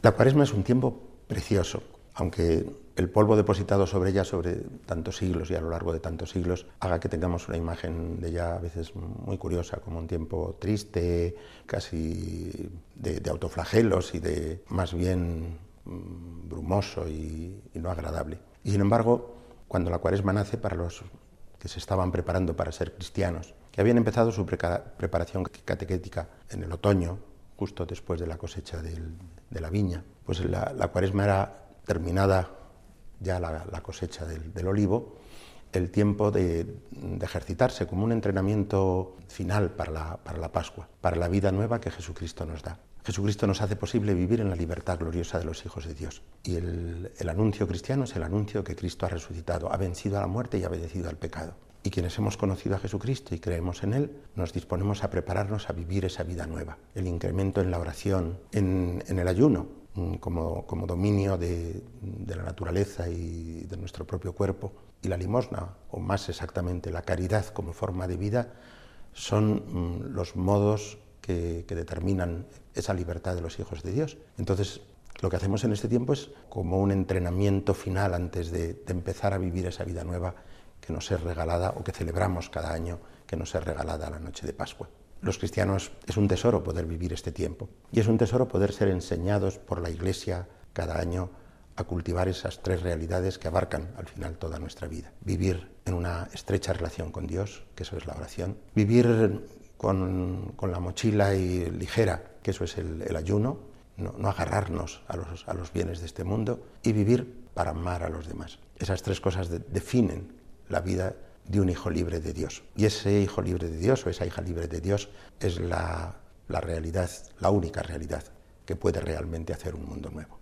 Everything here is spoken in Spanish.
La Cuaresma es un tiempo precioso, aunque el polvo depositado sobre ella sobre tantos siglos y a lo largo de tantos siglos haga que tengamos una imagen de ella a veces muy curiosa, como un tiempo triste, casi de autoflagelos y de más bien brumoso y no agradable. Y sin embargo, cuando la Cuaresma nace, para los que se estaban preparando para ser cristianos, que habían empezado su preparación catequética en el otoño, justo después de la cosecha de la viña, pues la Cuaresma era, terminada ya la cosecha del olivo, el tiempo de ejercitarse como un entrenamiento final para la Pascua, para la vida nueva que Jesucristo nos da. Jesucristo nos hace posible vivir en la libertad gloriosa de los hijos de Dios. Y el anuncio cristiano es el anuncio que Cristo ha resucitado, ha vencido a la muerte y ha vencido al pecado. Y quienes hemos conocido a Jesucristo y creemos en Él, nos disponemos a prepararnos a vivir esa vida nueva. El incremento en la oración, en el ayuno, como dominio de la naturaleza y de nuestro propio cuerpo, y la limosna, o más exactamente la caridad como forma de vida, son los modos que determinan esa libertad de los hijos de Dios. Entonces, lo que hacemos en este tiempo es como un entrenamiento final antes de empezar a vivir esa vida nueva que nos es regalada o que celebramos cada año, que nos es regalada la noche de Pascua. Los cristianos es un tesoro poder vivir este tiempo y es un tesoro poder ser enseñados por la Iglesia cada año a cultivar esas tres realidades que abarcan al final toda nuestra vida. Vivir en una estrecha relación con Dios, que eso es la oración. Vivir con la mochila ligera, que eso es el ayuno. No agarrarnos a los bienes de este mundo y vivir para amar a los demás. Esas tres cosas definen la vida de un hijo libre de Dios. Y ese hijo libre de Dios o esa hija libre de Dios es la realidad, la única realidad que puede realmente hacer un mundo nuevo.